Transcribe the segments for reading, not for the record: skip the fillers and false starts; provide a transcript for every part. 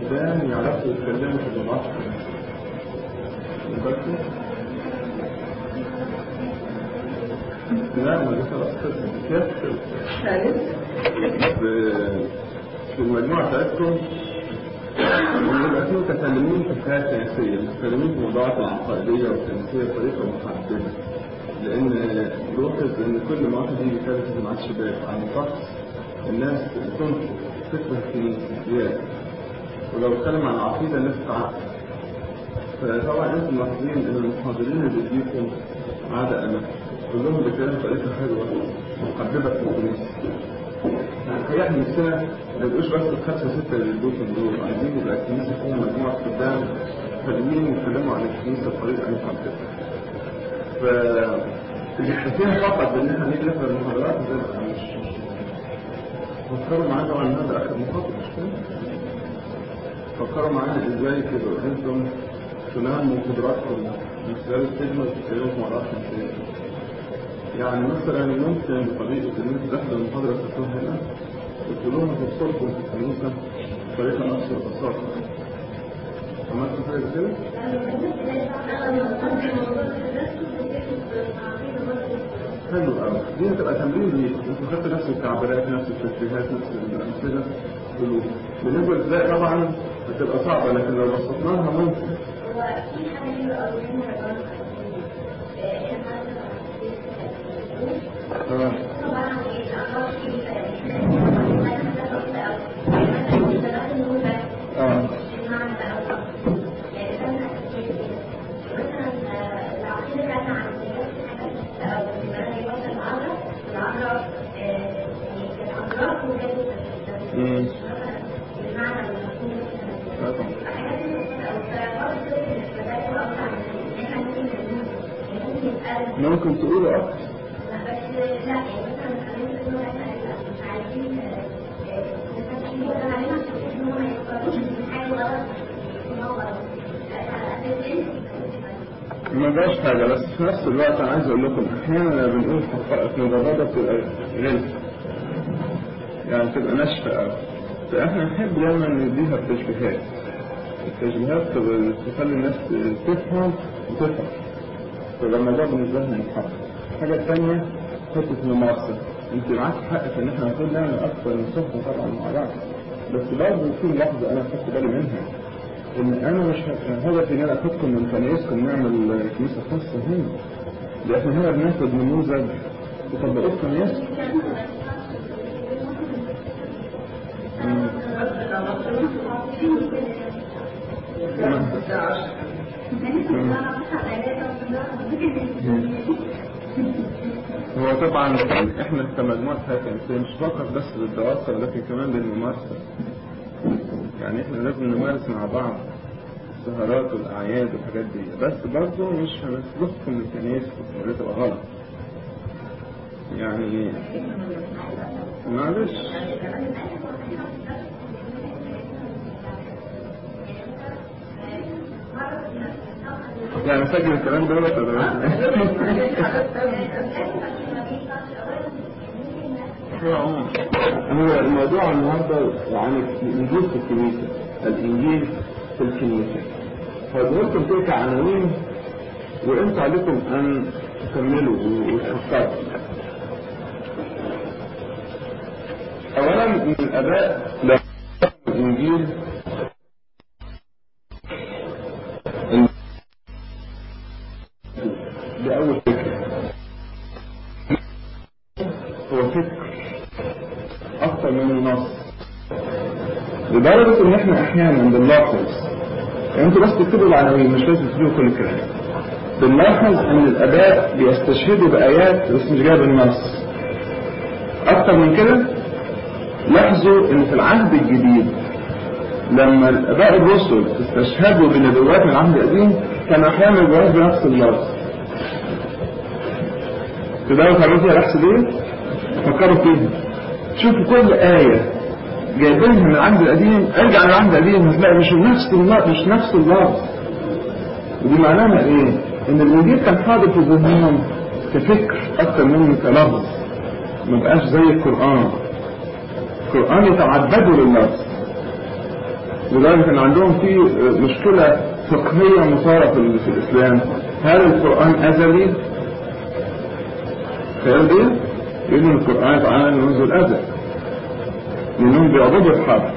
خدام يعرفوا يتكلموا في اللغات لا ما ده خلاص في المجموعة بتاعتكم يبقى فيه متكلمين في الحياة السياسية، متكلمين في موضوعات العقائدية والسياسية بطريقة محددة، لأن نلاحظ إن كل ما واحد يجي يتكلم مع الشباب عن شخص الناس تنفق فكرة الكنيسة زيادة، ولو اتكلم عن عقيدة الناس تعقد. فطبعا انتم ملاحظين ان المحاضرين اللي بيجيكم عادة انا كلهم بيتكلموا بطريقة حلوة محببة في الكنيسة. الحقيقة احنا نفسنا ما يبقوش بس الخمسة ستة اللي بيجوا دول، عايزين يبقى الكنيسة فيها مجموعة خدام حلوين يتكلموا عن الكنيسة بطريقة محببة. فيها فقط بان احنا نيجي نحضر المحاضرات وتبقى مش فكروا معانا. طبعا هذا اخر محاضرة مش كده؟ فكروا معانا ازاي كده انتم تناموا قدراتكم من خلال الخدمة وتتكلموا في مرات خمسية. يعني مثلا ممكن بطريقة ان انتوا تاخدوا المحاضرة تكون هنا وتقولوها تفصلكم في الكنيسة بطريقة أكثر بساطة. عملتوا حاجة كده؟ حلو قوي. دي هتبقى تمرين ليك، انتوا خدتوا نفس التعبيرات نفس التشبيهات نفس الأمثلة كله. بالنسبة للباقي طبعا هتبقى صعبة، لكن لو بسطناها ممكن. ممكن تقولوا أكتر. ما جاش حاجة، بس في نفس الوقت أنا عايز أقول لكم أحيانا بنقول حقائق مجردة بتبقى غلسة، يعني تبقى ناشفة أوي، فإحنا نحب دايما نديها بتشبيهات. التشبيهات تخلي الناس تفهم وتفهم، فده الموضوع بالنسبة لهم محقق. الحاجة الثانية حتة الممارسة. أنت معاك حق في إن إحنا المفروض نعمل أكثر من صحبة طبعا مع بعض، بس برضه في لحظة أنا خدت بالي منها، إن أنا مش هدفي إن أنا أخدكم من كنيسكم نعمل كنيسة خاصة هنا، ده إحنا هنا بناخد نموذج وطبقوه في كنيسة. هو طبعا احنا كمجموعة حياتية مش فقط بس للدراسة ولكن كمان للممارسة، يعني احنا لازم نمارس مع بعض السهرات والاعياد والحاجات دي، بس برضه مش هنسلخكم من كنيستكم ولا تبقى غلط يعني. معلش يعني سجل الكلام ده ولا هو الموضوع النهارده يعني الإنجيل في الكنيسة، الإنجيل في الكنيسة. فدوركم تلك عناوين وانتوا عليكم أن تكملوا وتحققوا. أولا من الآباء الإنجيل بأول فكرة هو فكر أكثر من النص، لدرجة إن إحنا أحيانا بنلاحظ، يعني أنتوا بس تكتبوا العناوين مش لازم تكتبوا كل الكلام. بنلاحظ إن الآباء بيستشهدوا بآيات بس مش جايب النص. أكثر من كده لاحظوا إن في العهد الجديد لما الآباء الرسل استشهدوا بنبوات من العهد القديم كانوا أحيانا يجوز بنفس اللفظ. تقدروا تعملوا فيها بحث دي؟ فكروا فيها، شوفوا كل آية جايبينها من العهد القديم، ارجع للعهد القديم هتلاقي مش نفس اللفظ. ودي معناها ايه؟ ان الانجيل كان حاضر في ذهنهم كفكر اكتر منه كلفظ، ما بقاش زي القرآن. القرآن يتعبدوا لللفظ، لذلك كان عندهم في مشكلة فقهية مثارة في الإسلام. هل القرآن أزلي؟ خيال دي؟ لأن القرآن اتعمل منذ الأزل، لأنهم بيعبدوا الحرف.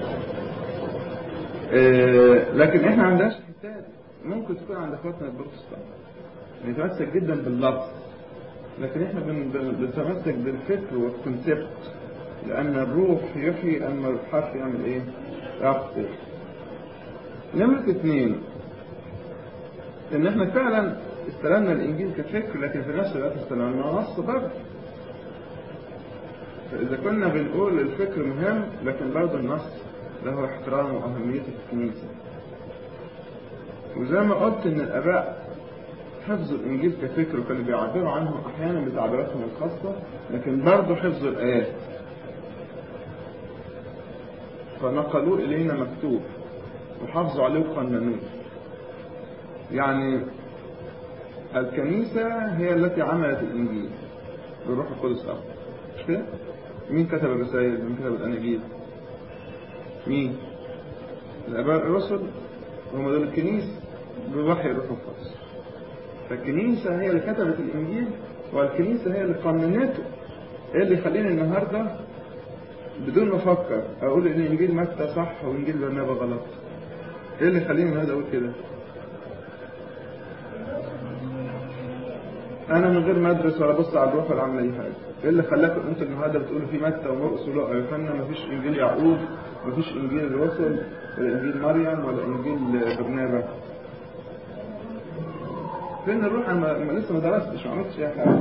لكن احنا عندناش حتات ممكن تكون عند اخواتنا البروتستانت نتمسك جدا باللفظ، لكن احنا بنتمسك بالفكر والكونسيبت، لأن الروح يحيي أما الحرف يعمل إيه؟ يقتل. نمرة 2 إن إحنا فعلا استلمنا الإنجيل كفكر، لكن في نفس الوقت استلمنا نص برضه. فإذا كنا بنقول الفكر مهم، لكن برضه النص له احترام وأهميته في الكنيسة. وزي ما قلت إن الآباء حفظوا الإنجيل كفكر، وكانوا بيعبروا عنه أحيانا بتعبيراتهم الخاصة، لكن برضه حفظوا الآيات فنقلوه إلينا مكتوب وحافظوا عليه وقننوه. يعني الكنيسة هي التي عملت الإنجيل بالروح القدس أول، مش كده؟ مين كتب الرسائل؟ مين كتب الأناجيل؟ مين؟ الآباء الرسل، هم دول الكنيسة بوحي الروح القدس. فالكنيسة هي اللي كتبت الإنجيل، والكنيسة هي اللي قننته. إيه اللي يخليني النهاردة بدون ما أفكر أقول إن إنجيل متى صح وإنجيل برنابا غلط؟ إيه اللي يخليني النهاردة أقول كده؟ أنا من غير ما أدرس ولا أبص على الروح ولا أعمل أي حاجة. إيه اللي خلاكم أنتوا النهاردة بتقولوا في متى ومرقس ولوقا ويوحنا مفيش إنجيل يعقوب، مفيش إنجيل الرسل، ولا إنجيل مريم، ولا إنجيل برنابا؟ فين الروح؟ أنا لسه ما درستش ما عملتش أي حاجة.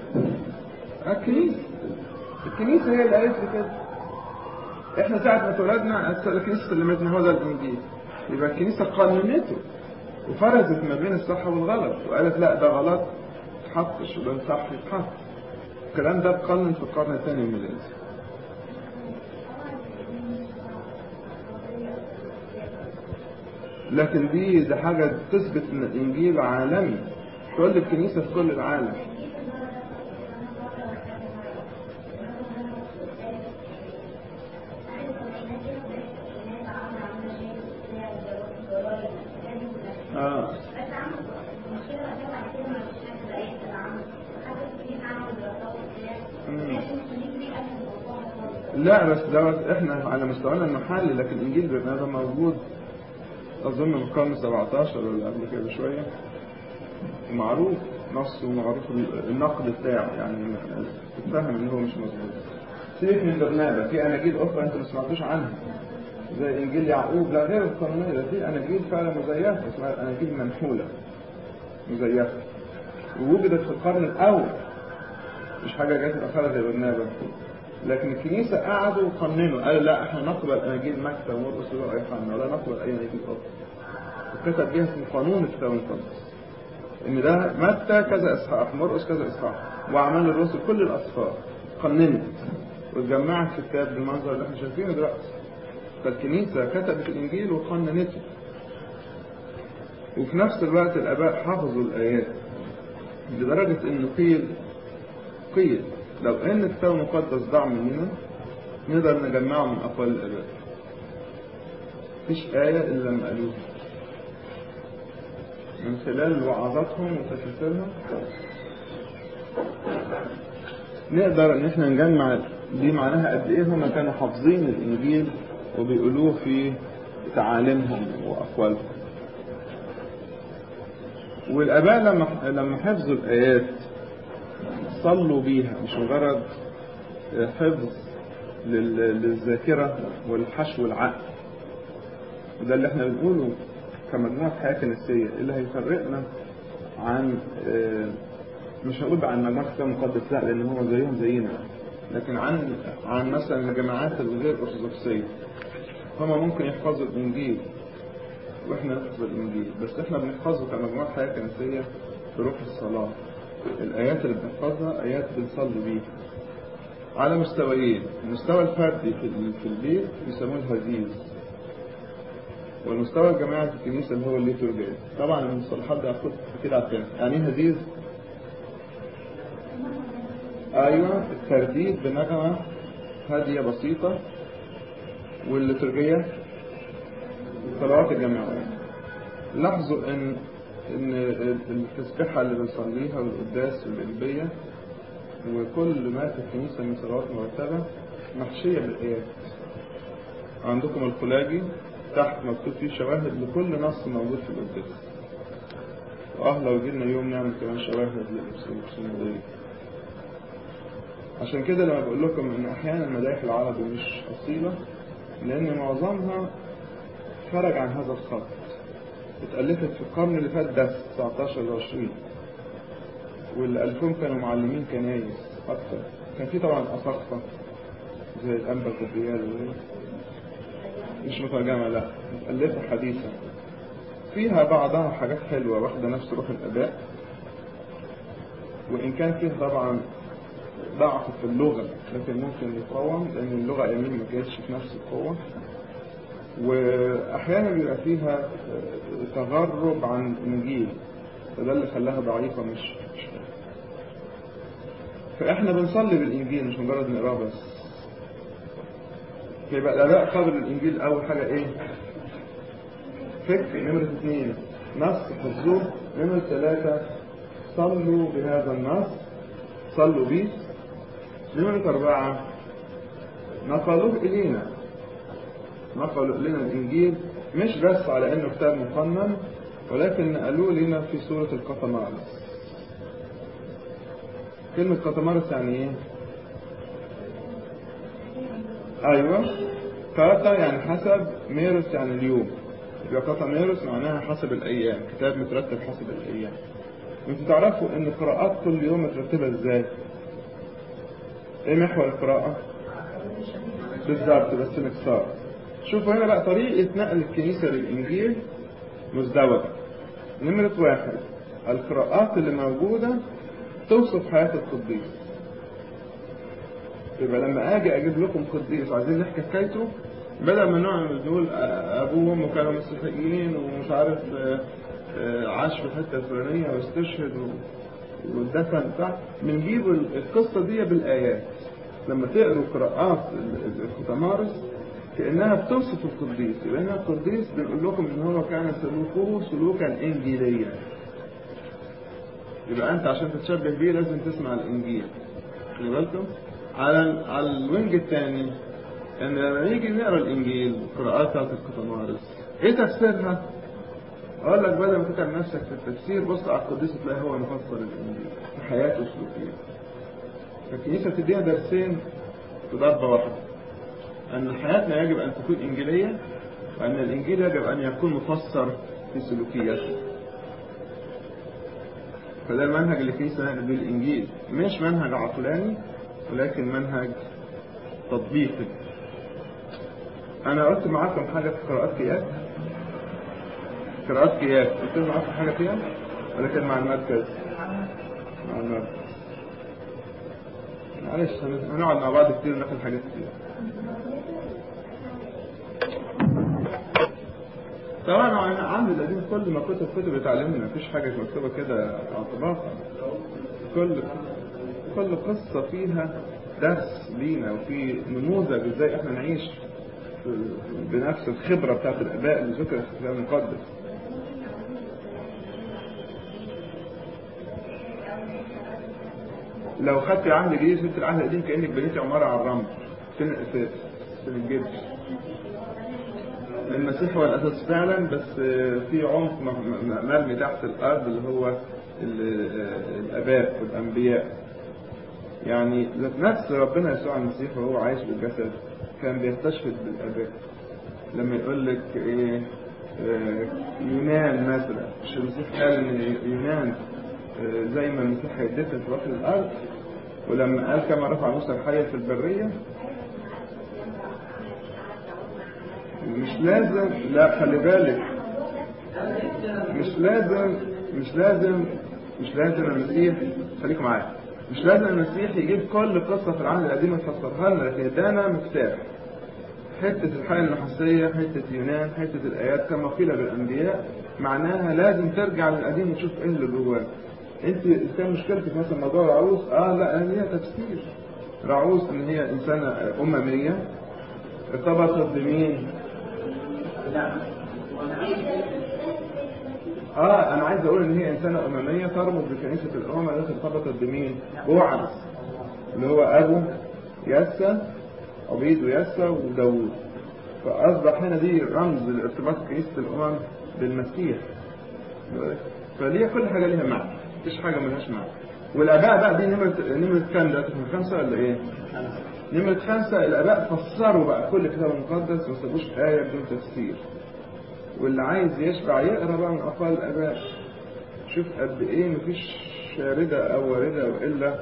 الكنيسة هي اللي قالت لي كده. إحنا ساعة ما اتولدنا الكنيسة سلمتنا هو ده الإنجيل، يبقى الكنيسة قننته وفرزت ما بين الصح والغلط، وقالت لا ده غلط تحطش وده صح يتحط. الكلام ده اتقنن في القرن الثاني الميلادي. لكن دي حاجة تثبت ان الانجيل عالمي، كل الكنيسة في كل العالم. لا بس دوت احنا على مستوانا المحلي، لكن انجيل برنابا موجود اظن من القرن 17 ولا قبل كده بشويه، معروف نصه ومعروف النقد بتاعه، يعني تفهم ان هو مش مظبوط. سيبك من برنابا، في اناجيل اخرى انتوا ما سمعتوش عنها زي انجيل يعقوب، لا غير القانونيه، في اناجيل فعلا مزيفه اسمها اناجيل منحوله مزيفه، ووجدت في القرن الاول، مش حاجه جت متاخره زي برنابا. لكن الكنيسة قعدوا وقننوا، قالوا لا احنا نقبل اناجيل متى ومرقس ولوقا ويوحنا ولا نقبل اي اناجيل اخرى. وكتب بيها اسم قانون الكتاب المقدس ان ده متى كذا اصحاح، مرقس كذا اصحاح، واعمال الرسل كل الاصفار قننت واتجمعت في كتاب بالمنظر اللي احنا شايفينه دلوقتي. فالكنيسة كتبت الانجيل وقننته، وفي نفس الوقت الاباء حافظوا الايات لدرجة ان قيل لو ان الكتاب المقدس ضاع مننا نقدر نجمعه من اقوال الاباء. مفيش آية الا لما قالوها من خلال وعظاتهم وتفسيرهم، نقدر ان احنا نجمع. دي معناها قد ايه هم كانوا حافظين الانجيل وبيقولوه في تعاليمهم واقوالهم. والاباء لما حفظوا الايات صلوا بيها، مش مجرد حفظ للذاكرة والحشو العقل. وده اللي احنا بنقوله كمجموعة حياة كنسية، اللي هيفرقنا عن مش هقول عن مجموعة الكتاب المقدس لا، لان هو زيهم زينا، لكن عن مثلا الجماعات الغير ارثوذكسية. هما ممكن يحفظوا الانجيل واحنا نحفظ الانجيل، بس احنا بنحفظه كمجموعة حياة كنسية بروح الصلاة. الايات اللي بنحفظها ايات بنصلي بيها على مستويين. المستوى الفردي في البيت يسموه الهزيز، والمستوى الجماعي في الكنيسة اللي هو الليتورجي. طبعا المصطلحات دي اكيد عارفينها. يعني ايه هزيز؟ ايوه، الترديد بنغمة هادية بسيطة. والليتورجية الصلوات الجماعية. لاحظوا ان التسبيحة اللي بنصليها والقداس والقلبية وكل ما في الكنيسة من صلوات مرتبة محشية بالآيات. عندكم الخلاجي تحت مكتوب فيه شواهد لكل نص موجود في القداس. لو جينا يوم نعمل كمان شواهد للسنة. عشان كده لما بقول لكم ان احيانا المدايح العربي مش اصيلة، لان معظمها خرج عن هذا الخط، اتألفت في القرن اللي فات ده 19 و 20، واللي ألفهم كانوا معلمين كنايس أكتر. كان في طبعا أساقفة زي الأنبا القبيال مش مترجمة، لا متألفة حديثة، فيها بعضها حاجات حلوة واخدة نفس روح الآباء، وإن كان فيها طبعا ضعف في اللغة لكن ممكن يقوم، لأن اللغة أيامين ما كانتش في نفس القوة، وأحيانا بيبقى فيها تغرب عن الإنجيل، فده اللي خلاها ضعيفة مش فإحنا بنصلي بالإنجيل مش مجرد نقراه بس. فيبقى الآباء قبل الإنجيل أول حاجة إيه؟ فكر. نمرة 2 نص حفظوه. نمرة 3 صلوا بهذا النص، صلوا بيه. نمرة 4 نقلوه إلينا، نقلوا إلينا الإنجيل مش بس على إنه كتاب مقنن، ولكن نقلوه لنا في سورة القطمارس. كلمة قطمارس يعني إيه؟ أيوة، قاطا يعني حسب، ميروس يعني اليوم، يبقى قطمارس معناها حسب الأيام، كتاب مترتب حسب الأيام. وانتوا تعرفوا إن القراءات كل يوم مترتبة إزاي؟ إيه محور القراءة؟ بالظبط، بس مكسار. شوفوا هنا بقى طريقة نقل الكنيسة للإنجيل مزدوجة. نمرة 1 القراءات اللي موجودة توصف حياة القديس. يبقى لما أجي أجيب لكم قديس وعايزين نحكي حكايته، بدل ما نقول أبوه وأمه كانوا مسيحيين ومش عارف عاش في الحتة الفلانية واستشهد والدفن بتاع، بنجيب القصة دي بالآيات. لما تقروا قراءات القطمارس كأنها بتوصف القديس، يبقى هنا القديس بيقول لكم إن هو كان سلوكه سلوكا إنجيليا. يبقى أنت عشان تتشبه بيه لازم تسمع الإنجيل. خلي بالكم على الوينج الثاني، ان لما نيجي نقرا الانجيل القراءات بتاعت القطمارس ايه تفسيرها؟ اقول لك بدل ما تتعب نفسك في التفسير، بص على القديس تلاقي هو مفسر الانجيل في حياته وسلوكياته. فالكنيسه بتديها درسين في ضربه واحده، ان حياتنا يجب ان تكون انجيليه، وان الانجيل يجب ان يكون مفسر في سلوكياته. فده المنهج اللي الكنيسه نقل به الانجيل، مش منهج عقلاني ولكن منهج تطبيقي. أنا قلت معاكم حاجة في قراءات قياس، قلت معاكم حاجة فيها ولكن مع المركز، مع المركز. معلش هنقعد مع بعض كتير وناخد حاجات كتير. طبعا أنا عندي القديم كل ما كتب بتعلمنا، مفيش حاجة مكتوبة كده اعتباطا. كل قصة فيها درس لينا، وفي نموذج ازاي احنا نعيش بنفس الخبرة بتاعت الآباء اللي ذكرت في الكتاب المقدس. لو خدت العهد الجديد وسبت العهد القديم كأنك بنيتي عمارة على الرمل في الجبل. المسيح هو الأساس فعلا، بس في عمق مرمي تحت الأرض اللي هو الآباء والأنبياء. يعني نفس ربنا يسوع المسيح وهو عايش بالجسد كان بيستشهد بالآباء. لما يقول لك ايه يونان مثلا، مش المسيح قال ان يونان زي ما المسيح هيدفن في وجه الارض، ولما قال كما رفع موسى الحية في البرية، مش لازم، لا خلي بالك، مش لازم المسيح، خليك معايا، مش لازم المسيح يجيب كل قصة في العهد القديم يفسرها لنا، لكن ادانا مفتاح. حتة الحياة النحاسية، حتة يونان، حتة الآيات كما قيل بالأنبياء، معناها لازم ترجع للقديم وتشوف ايه اللي جواه. انت كان مشكلتك مثلا موضوع العروس، لا ليها تفسير. العروس ان هي انسانة أممية ارتبطت بمين؟ انا عايز اقول ان هي انسانه امميه ترمز بكنيسه الامم التي ارتبطت بمين؟ بوعز اللي هو ابو يسى، عبيد ويسى وداوود. فاصبح هنا دي رمز لارتباط كنيسه الامم بالمسيح. فليه كل حاجه ليها معنى، مفيش حاجه ملهاش معنى. والاباء بقى دي نمره كام ده؟ من 5 ولا ايه؟ نمره 5. الاباء فسروا بقى كل كتاب مقدس، ما سابوش ايه بدون تفسير. واللي عايز يشبع يقرا بقى من اقوال الاباء. شوف قد ايه مفيش شارده او وارده والا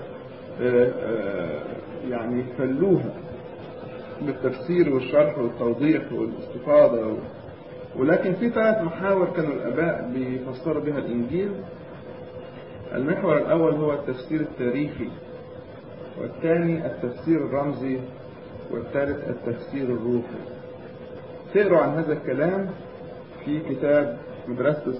يعني يفلوها بالتفسير والشرح والتوضيح والاستفاضه. ولكن في 3 محاور كانوا الاباء بيفسروا بها الانجيل. المحور الاول هو التفسير التاريخي، والثاني التفسير الرمزي، والثالث التفسير الروحي. تقروا عن هذا الكلام في كتاب مدرسة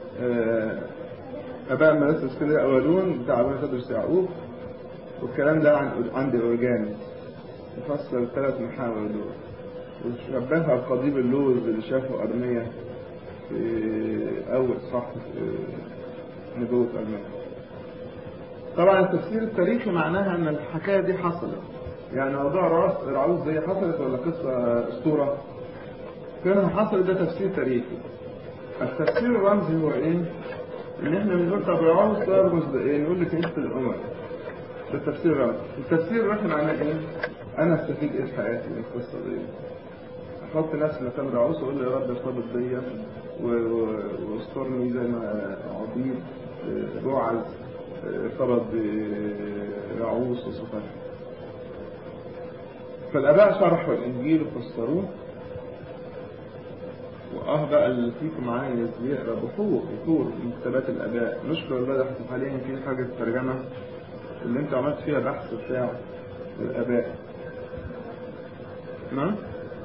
أباء مدرسة اسكندرية الأولون بتاع أبونا تدرس يعقوب، والكلام ده عند أورجانيس يفسر ال3 محاور دول، وشبهها بقضيب اللوز اللي شافه أرميا في أول صح نبوة أرميا. طبعا التفسير التاريخي معناها ان الحكايه دي حصلت، يعني موضوع رعوز دي حصلت ولا قصه اسطوره؟ كانها حصلت، ده تفسير تاريخي. التفسير الرمزي هو ايه؟ ان احنا بنقول طب رعوز ترمز لايه؟ نقول لك كنيسه الامم. ده التفسير الرمزي. التفسير الروحي معناه ايه؟ انا استفيد ايه في حياتي من القصه دي؟ احط نفسي مكان رعوز واقول له يا رب ارتبط بيا واسترني زي ما عبيد بوعز ارتبط برعوز وصفات. فالاباء شرحوا الانجيل وفسروه. بقى اللي فيكم عايز يقرا بحور من كتابات الاباء، نشكر الله ده حاليا في حاجه ترجمه اللي انت عملت فيها بحث بتاع الاباء. نعم؟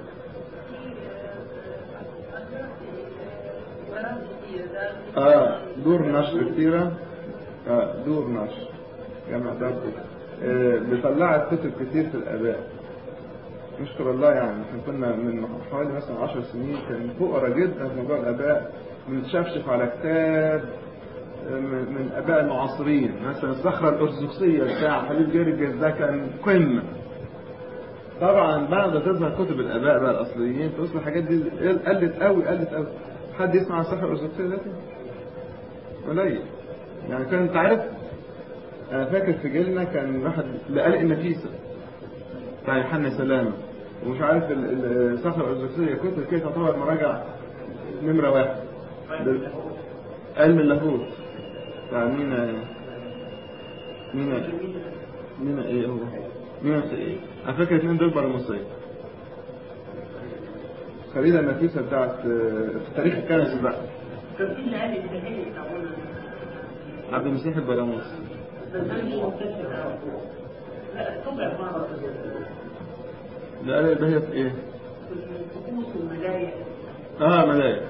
دور نشر كتيرة. دور نشر جامعة دارتك بيطلعت كتب كتير في الآباء. نشكر الله. يعني احنا كنا من حوالي مثلا 10 سنين كان فقراء جدا في موضوع الآباء، بنتشفشف على كتاب من آباء المعاصرين. مثلا الصخرة الأرثوذكسية بتاع حبيب جرجس ده كان قمة. طبعا بعد ما تظهر كتب الآباء بقى الأصليين توصل الحاجات دي قلت قوي. حد يسمع عن الصخرة الأرثوذكسية دلوقتي؟ قليل. يعني كان انت عارف، انا فاكر في جيلنا كان واحد لقلق النفيسة بتاع يوحنا سلامة، ومش عارف الصخرة الأرثوذكسية كتب كده تعتبر مراجع نمرة 1. علم اللاهوت بتاع مينا ايه هو؟ مينا ايه؟ انا فاكر 2 دول براموسية. خريدة النفيسة بتاعت في تاريخ الكنسة بقى. كان في العالم الهندي عبد المسيح البراموس. لا ده هي في ايه؟ ملايك.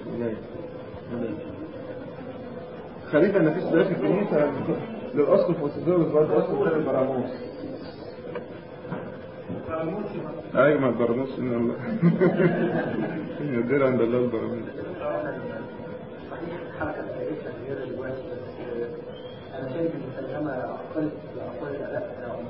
خريطة النفيس ده في الكنيسة للأسقف وتزوج برضه أسقف تاني البراموس. أيوة ما البراموس إن الله يدير عند الله البراموس. أنا شايف إن الترجمة أقل الأداء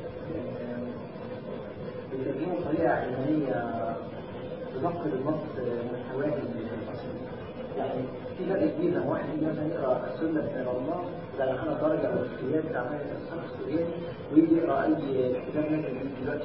بيترجموا بطريقة علمية تنقل النص من حوالي الأصل. يعني في فرق كبير لما واحد يجي مثلا يقرأ السنة بتاع الله على حالة درجة أو السوريات بتاع الصحف السورياني، ويجي يقرأ أي كتاب نازل دلوقتي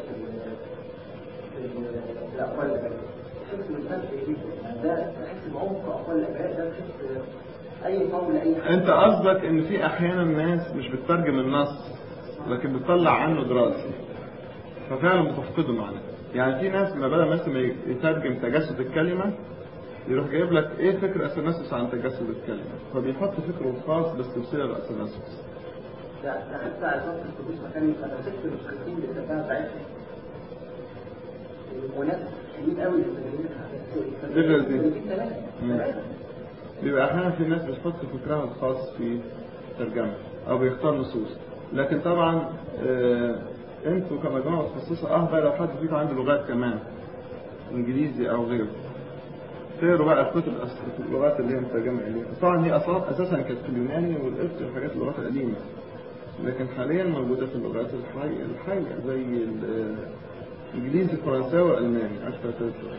في الأقوال الأبائية. تحس بالفرق جدا. ده تحس بعمق أقوال الأبائية، ده تحس أي قول أي حاجة. أنت قصدك إن في أحيانا ناس مش بتترجم النص لكن بتطلع عنه دراسة، ففعلا بتفقده معناه. يعني في ناس ما بدل مثلا يترجم تجسد الكلمة يروح جايب لك ايه فكر اثناسيوس عن تجسد الكلمة، فبيحط فكره الخاص بس بصيغة اثناسيوس. ده حتى على صوت القدوس مكان انا سبت المشكلتين بالتفاهم بتاعتهم وناس كبير قوي بيبقى احيانا في ناس بتحط فكرها الخاص في ترجمة او بيختار نصوص. لكن طبعا انتوا كمجموعة متخصصة بقى لو حد فيكم عنده لغات كمان انجليزي او غيره تقروا بقى الكتب اللغات اللي هي مترجمة إليها. طبعا هي أساسا كانت في اليوناني والقبط والحاجات اللغات القديمة، لكن حاليا موجودة في اللغات الحية زي الإنجليزي الفرنساوي والألماني أكثر تلك.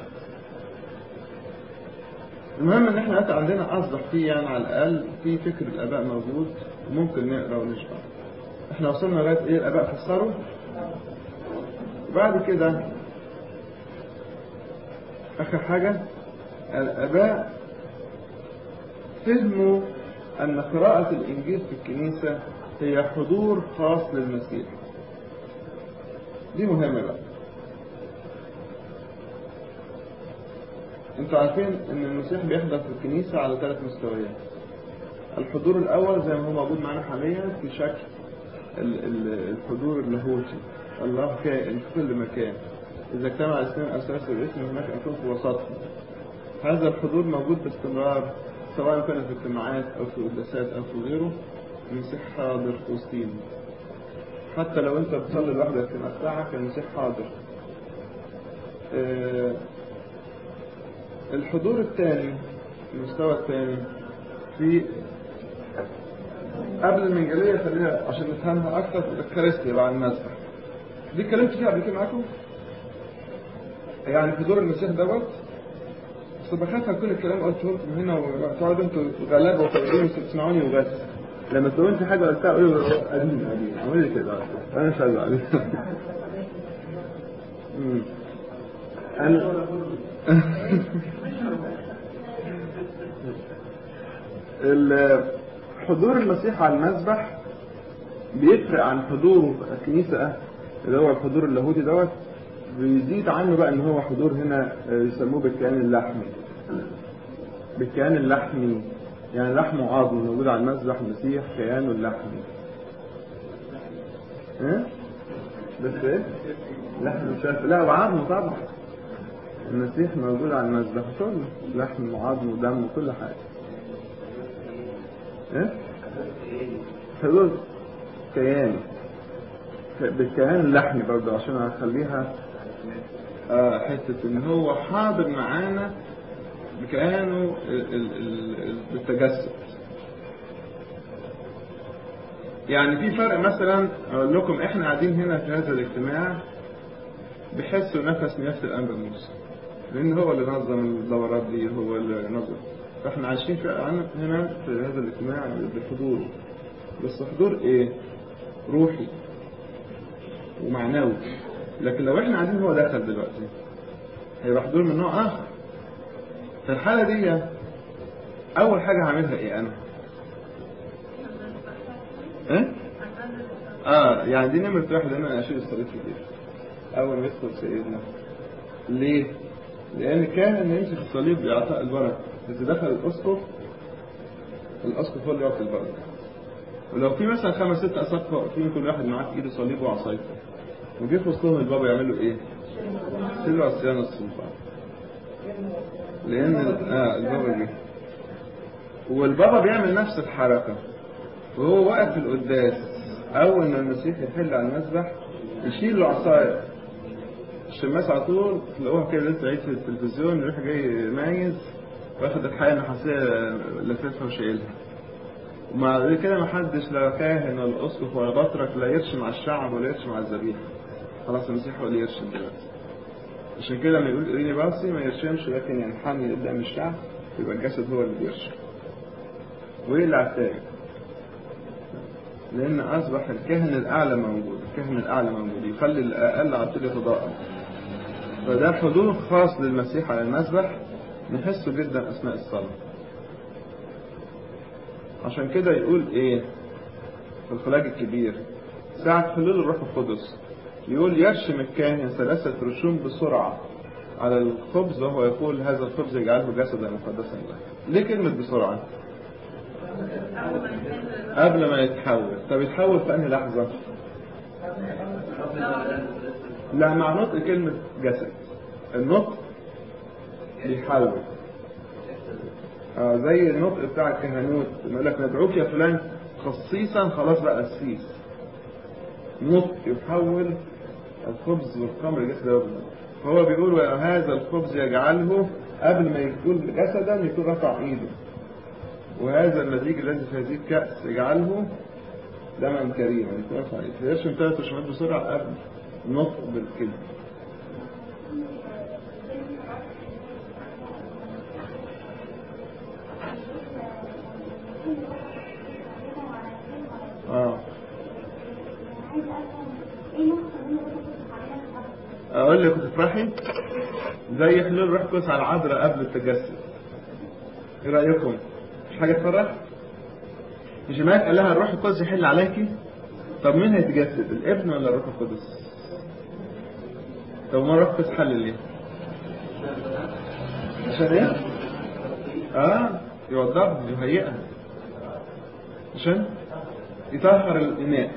المهم إن إحنا عندنا أصبح فيه يعني على الأقل في فكر الآباء موجود وممكن نقرأ ونشرح. إحنا وصلنا لغاية إيه الآباء فسروا. بعد كده آخر حاجة الآباء فهموا أن قراءة الإنجيل في الكنيسة هي حضور خاص للمسيح. دي مهمة بقى. انتوا عارفين ان المسيح بيحضر في الكنيسة على 3 مستويات. الحضور الأول زي ما هو موجود معنا حاليا في شكل الحضور اللاهوتي، الله كائن في كل مكان، إذا اجتمع اثنين أو ثلاثة باسم هناك أكون في وسطهم. هذا الحضور موجود باستمرار سواء كان في اجتماعات أو في قداسات أو في غيره. المسيح حاضر في وسطينا، حتى لو أنت بتصلي لوحدك في مقطعك المسيح حاضر. الحضور الثاني، المستوى الثاني في قبل المنجلية، خليها عشان نفهمها أكثر في الكاريستيا بعد المسبح. دي اتكلمت فيها قبل كده معاكم. يعني حضور المسيح دوت، بس بخاف كل الكلام قلته لكم هنا وتقعدوا انتوا غلابه وطيبين وتسمعوني وبس. لما تقولوا انت حاجه قلتها قولوا قديم اعملوا لي كده انا مش عايز عليك. حضور المسيح على المسبح بيفرق عن حضوره في الكنيسه اللي هو الحضور اللاهوتي دوت. بيزيد عنه بقى ان هو حضور هنا يسموه بالكيان اللحمي. بالكيان اللحمي يعني لحم وعظم موجود على المسبح. المسيح كيانه اللحمي. بس ايه؟ لحم وشاف لا وعظم طبعا. المسيح موجود على المسبح كله لحم وعظم ودم وكل حاجه. حضور كيان بالكيان اللحمي برضه عشان اخليها حته ان هو حاضر معانا بكيانه بالتجسد. يعني في فرق مثلا اقول لكم، احنا قاعدين هنا في هذا الاجتماع بحس ونفس نيافة الأنبا موسى، لان هو اللي نظم الدورات دي، هو اللي نظم. فاحنا عايشين هنا في هذا الاجتماع بحضوره، بس حضور ايه؟ روحي ومعنوي. لكن لو احنا قاعدين هو دخل دلوقتي هيبقى حضور من نوع اخر. في الحالة دي اول حاجة هعملها ايه انا؟ يعني دي نمرة واحد ان انا اشيل الصليب في ايدي اول ما يدخل سيدنا. ليه؟ لان كان يمسك الصليب بإعطاء البركة. اذا دخل الاسقف هو اللي يعطي البركة. ولو في مثلا 5 6 اساقفة واقفين كل واحد معاه في ايده صليب وعصايته، وجه في وسطهم البابا يعملوا ايه؟ يشيلوا عصيان السلطان. لان البابا جه، والبابا بيعمل نفس الحركة وهو واقف في القداس. اول ما المسيح يحل على المسبح يشيل له عصايه. الشماس على طول تلاقوها كده لسه عيد في التلفزيون، يروح جاي مايز واخد الحياه النحاسيه لففها وشايلها. ومع كده ما حدش لا كاهن ولا اسقف ولا بطرك لا يرشم على الشعب ولا يرشم على الذبيحه. خلاص المسيح هو اللي يرشم دلوقتي. عشان كده لما يقول اريني باسي ما يرشمش، لكن ينحني قدام الشعب يبقى الجسد هو اللي بيرشم ويقلع التاج. لأن أصبح الكاهن الأعلى موجود. الكاهن الأعلى موجود يخلي الأقل على طول يتضاءل. فده حضور خاص للمسيح على المسبح نحسه جدا أثناء الصلاة. عشان كده يقول إيه في الخلاج الكبير ساعة حلول الروح القدس، يقول يرشم الكاهن 3 رشوم بسرعة على الخبز، وهو يقول هذا الخبز يجعله جسدا مقدسا له. ليه كلمة بسرعة؟ قبل ما يتحول. طب يتحول في أنهي لحظة؟ لا، مع نطق كلمة جسد. النطق بيحول. زي النطق بتاع الكهنوت يقول لك ندعوك يا فلان خصيصا، خلاص بقى السيس. نطق يحول الخبز والخمر جسد. فهو بيقول هذا الخبز يجعله قبل ما يكون جسدا يكون رفع ايده. وهذا المزيج الذي في هذه الكأس يجعله دما كريما، يكون رفع ايده. فيرشم 3 رشمات بسرعة قبل النطق بالكلمة. اقول لك تفرحي زي حلول روح قدس على العذراء قبل التجسد. ايه رايكم؟ مش حاجه تفرح؟ مش مالك قال لها الروح القدس يحل عليكي؟ طب مين هيتجسد، الابن ولا الروح القدس؟ طب ما الروح القدس حل ليه؟ عشان ايه؟ يوضبها يهيئها عشان يطهر الاناء.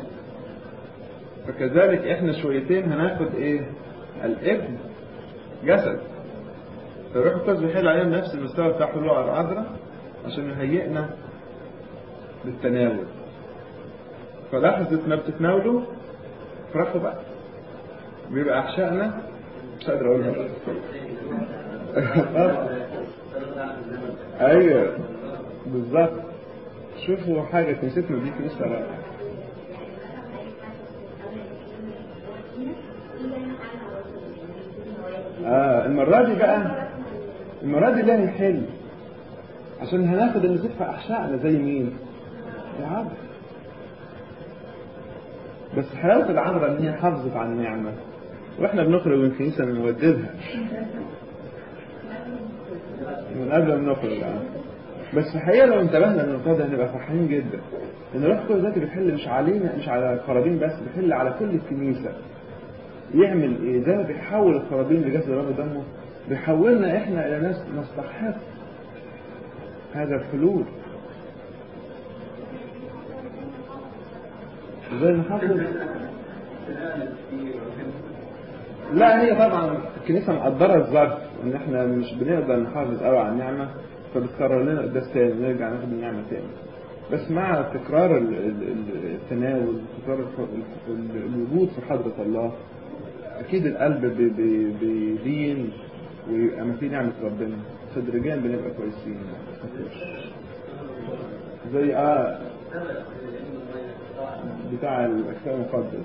فكذلك احنا شويتين هناخد ايه؟ الابن جسد. فالروح القدس بيحل علينا نفس المستوى بتاع حلول على العذراء عشان يهيئنا للتناول. فلحظة ما بتتناولوا افرحوا بقى، بيبقى احشائنا مش قادر اقولها. ايوه بالظبط. شوفوا حاجة كنيستنا دي كنيسة رائعة. المرة دي لها يحل عشان هناخد اللي تدفع احشائنا زي مين؟ العذراء. بس حلاوة العذراء ان هي حافظت على النعمة، واحنا بنخرج من الكنيسة بنوددها من قبل ما نخرج. بس في الحقيقة لو انتبهنا للنقطة دي هنبقى فرحانين جدا ان الروح القدس ذاتي بيحل مش علينا، مش على القرابين بس، بيحل على كل الكنيسة. يعمل ايه؟ زي ما بيحول القرابين لجسد الرب دمه، بيحولنا احنا الى ناس نستحق هذا الحلول. زي نحافظ. لا هي طبعا الكنيسة مقدرة الظرف ان احنا مش بنقدر نحافظ قوي على النعمة، فبتكرر لنا قداس تاني نرجع ناخد النعمة تاني. بس مع تكرار التناول، تكرار الوجود في حضرة الله، اكيد القلب بيدين ويبقى ما فيه نعمة ربنا، تدريجيا بنبقى كويسين. زي بتاع الكتاب المقدس.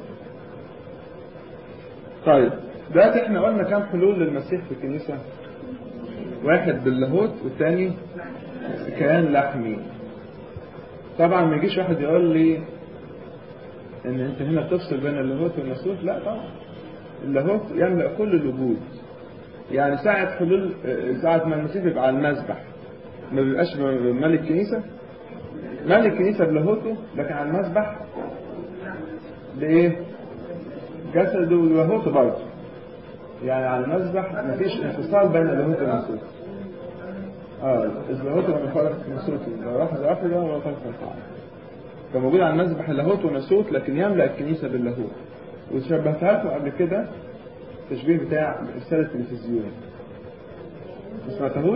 طيب دلوقتي احنا قلنا كام حلول للمسيح في الكنيسة؟ واحد باللاهوت والثاني كيان لحمي. طبعا ما يجيش واحد يقول لي ان انت هنا تفصل بين اللاهوت والناسوت. لا طبعا اللاهوت يملأ كل الوجود. يعني ساعة ما المسيح يبقى على المذبح ما بيبقاش ملك الكنيسة، ملك الكنيسة بلاهوته، لكن على المذبح بايه؟ جسده ولاهوته برضه. يعني على المذبح مفيش انفصال بين اللاهوت والناسوت. اللاهوت لما يخالف الناسوت لو واحدة ولا طرف. فموجود على المذبح اللاهوت والناسوت، لكن يملأ الكنيسة باللاهوت. وشبهتها لكم قبل كده التشبيه بتاع رسالة التلفزيون، ما سمعتهوش؟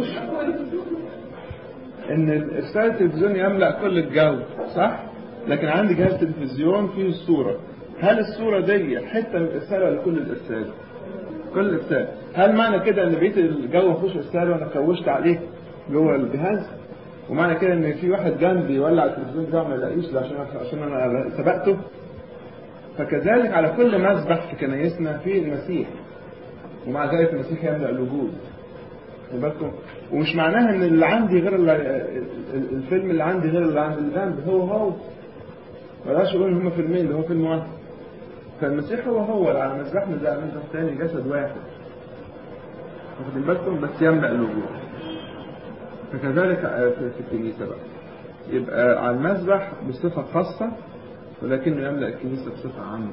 ان رسالة التلفزيون يملأ كل الجو، صح؟ لكن عندي جهاز تلفزيون فيه الصورة. هل الصورة دي حتة من الإرسال ولا كل الإرسال؟ كل الإرسال. هل معنى كده ان بقيت الجو مفيهوش إرسال وانا كوشت عليه جوه الجهاز؟ ومعنى كده ان في واحد جنبي يولع التلفزيون بتاعه ما يلاقيش عشان انا سبقته؟ فكذلك على كل مذبح في كنايسنا في المسيح، ومع ذلك المسيح يملأ الوجود. بالكم؟ ومش معناها ان اللي عندي غير الفيلم اللي عندي غير اللي عند اللي جنبي. هو بلاش اقول ان هما فيلمين، اللي هو فيلم واحد. فالمسيح هو اللي على مذبحنا ده مذبح تاني، جسد واحد. واخدين بالكم؟ بس يملأ الوجود. فكذلك في الكنيسة بقى يبقى على المذبح بصفة خاصة، ولكنه يملأ الكنيسة بصفة عامة.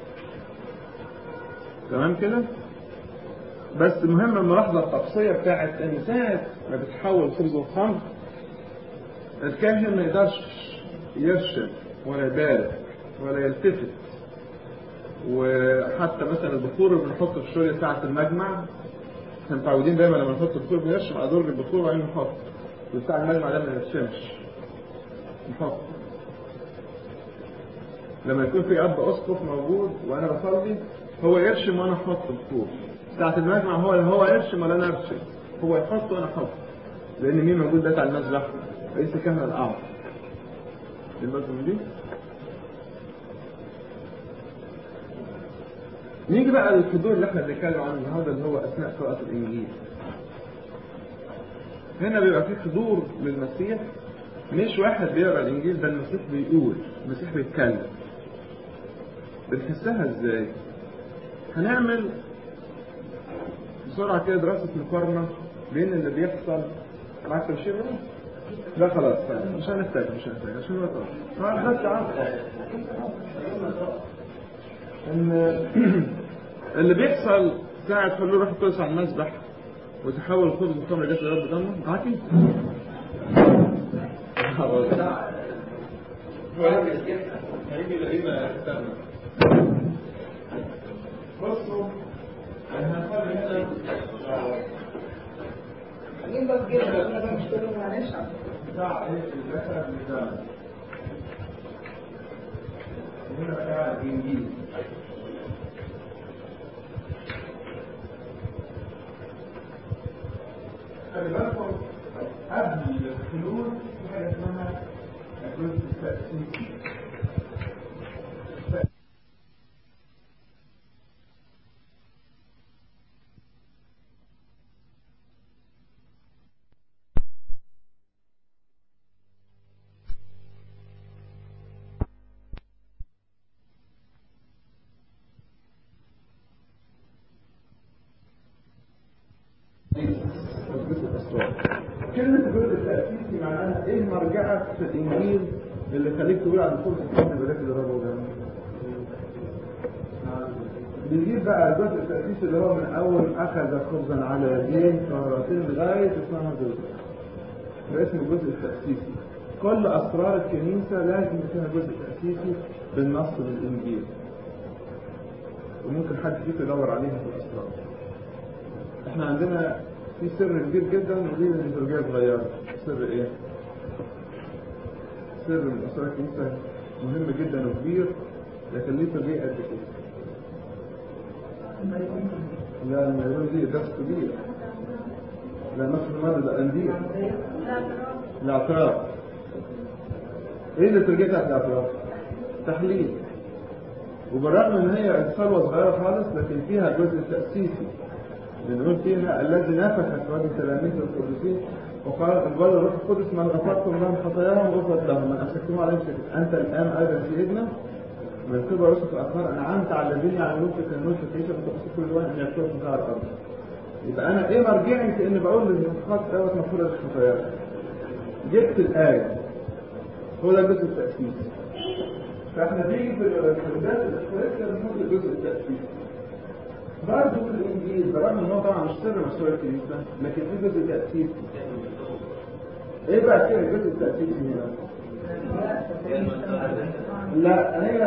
تمام كده؟ بس مهم الملاحظة التقصية بتاعت ان ساعة ما بتحول خبز وخمر الكاهن ما يقدرش يرشد ولا يبارك ولا يلتفت. وحتى مثلا البخور اللي بنحطه في الشورية ساعة المجمع، احنا متعودين دايما لما نحط البخور بنرشم على درج البخور وبعدين نحط. بتاع المجمع ده ما يرشمش، نحط. لما يكون في اب اسقف موجود وانا بصلي هو يرشم وانا احط البخور. ساعة المجمع هو يرشم ولا انا ارشم. هو يحط وانا احط، لان مين موجود ده على المسبح؟ رئيس الكهنة الاعظم. المسبح دي نيجي بقى للحضور اللي احنا بنتكلم عنه النهارده اللي هو اثناء قراءة الانجيل. هنا بيبقى في حضور للمسيح، مش واحد بيقرا الانجيل، ده المسيح بيقول، المسيح بيتكلم. بنحسها ازاي؟ هنعمل بسرعة كده دراسة مقارنة بين اللي بيحصل. معاك تبشير ده؟ لا خلاص مش هنحتاج عشان هو طبعا بس عارف ان اللي بيحصل ساعة حلول روح القدس على المسبح وتحول الخبز والخمر جسد الرب دمه. معاكي؟ هيجي يلاقينا كتابنا. بصوا هنخلي هنا مين بس جدا انا بقى مش كده معلش بتاع ايه الجسد بتاعنا هنا بتاع الانجيل. خلي بالكم قبل الحلول في حاجه اسمها الجزء التأسيسي. كلمة الجزء التأسيسي معناها ايه مرجعك في الانجيل اللي خليك تقول عن فرصة الحب بلاك الرب وجمال. بيجيب بقى الجزء التأسيسي اللي هو من اول اخذ خبزا على يدين طهرتين لغاية اسمها جزء. ده اسمه الجزء التأسيسي. كل اسرار الكنيسة لازم فيها جزء تأسيسي بالنص بالانجيل. وممكن حد فيكم يدور عليها في الاسرار. احنا عندنا في سر كبير جدا ودي ليتورجية صغيرة. سر ايه؟ سر من اسرار الكنيسة مهم جدا وكبير، لكن ليتورجية قد كده. لا الميرون دي درس كبير. لا نصف المرة ده اندية. الاعتراف. ايه الليتورجية بتاعت الاعتراف؟ تحليل. وبالرغم ان هي صلوة صغيرة خالص لكن فيها جزء تأسيسي. بنقول فيها الذي نفخ في وجه تلاميذ القديسين وقال الروح القدس من غفرتم لهم خطاياهم غفرت لهم، من امسكتم عليهم سكت انت الان ايضا سيدنا من قبل رسل الاخبار انعمت على الذين يعملون في كنوز في كيسه وتقصد كل واحد ان يكتب في على الارض. يبقى انا ايه مرجعي في ان بقول للخط دوت مغفور الخطايا؟ جبت الايه، هو ده الجزء التاسيسي. فاحنا بيجي في الدرس الاخلاقي بنحط الجزء التاسيسي. برضه في الانجيل برغم ان هو طبعا مش سر مسؤوليه الكنيسه لكن في جزء تاسيسي. ايه بقى كده الجزء التاسيسي هنا؟ لا هي